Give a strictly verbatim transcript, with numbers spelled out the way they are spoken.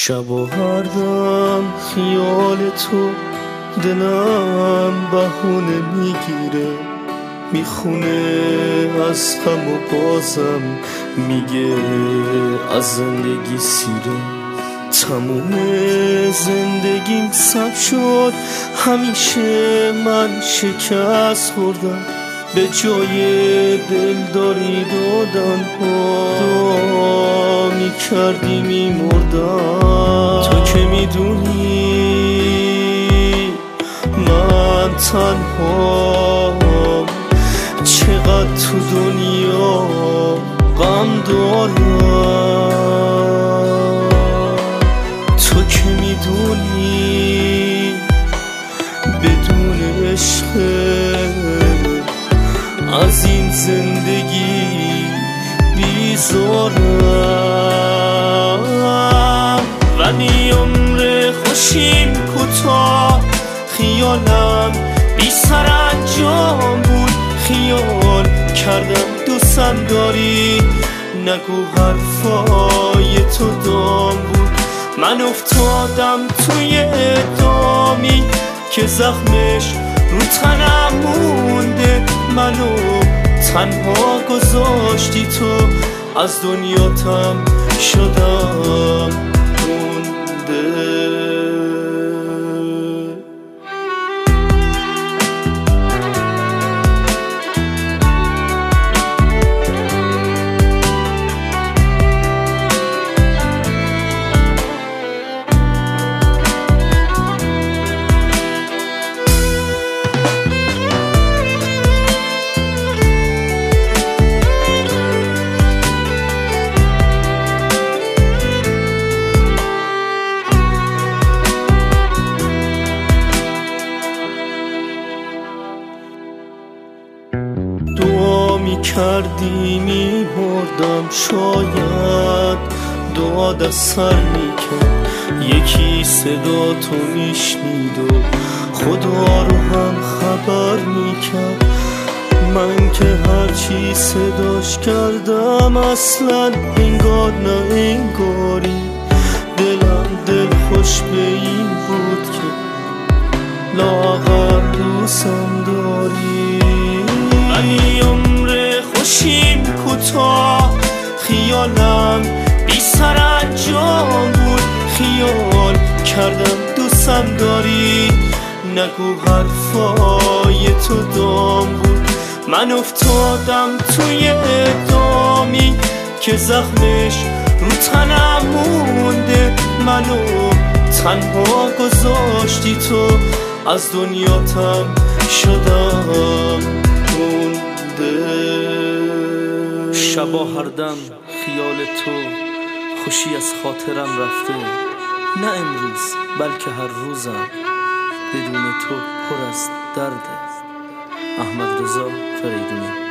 شب و هر دم خیال تو دلم بهونه میگیره، میخونه از غم و بازم میگه از زندگی سیره. تموم زندگیم سب شد، همیشه من شکست خوردم، به جای دلداری دادن ها دعا میکردی میمردم. تو که میدونی من تنها چقدر تو دنیا غم دارم. تو که میدونی بدون عشق از این زندگی بیزارم. ولی عمر خوشیم کوتاه، خیالم بی سر انجام بود. خیال کردم دوستم داری، نگو حرفای تو دام بود. من افتادم توی دامی که زخمش رو تنم مونده. منو تنها گذاشتی تو، از دنیاتم شدم مونده. دعا میکردی میمردم، شاید دعا دست سر میکرد. یکی صدا تو میشنید و خدا رو هم خبر میکرد. من که هرچی صداش کردم اصلا انگار نه انگاری. دلم دل خوش به این بود که لاغر دوستم داری. ولی عمر خوشیم کوتاه، خیالم بی سر انجام بود. خیال کردم دوستم داری، نگو حرفای تو دام بود. من افتادم توی دامی که زخمش رو تنم مونده. منو تنها گذاشتی تو، از دنیاتم شدم مونده. شبا هر دم خیال تو خوشی از خاطرم رفته. نه امروز بلکه هر روزم بدون تو پر از درده. احمد رضا فریدونی.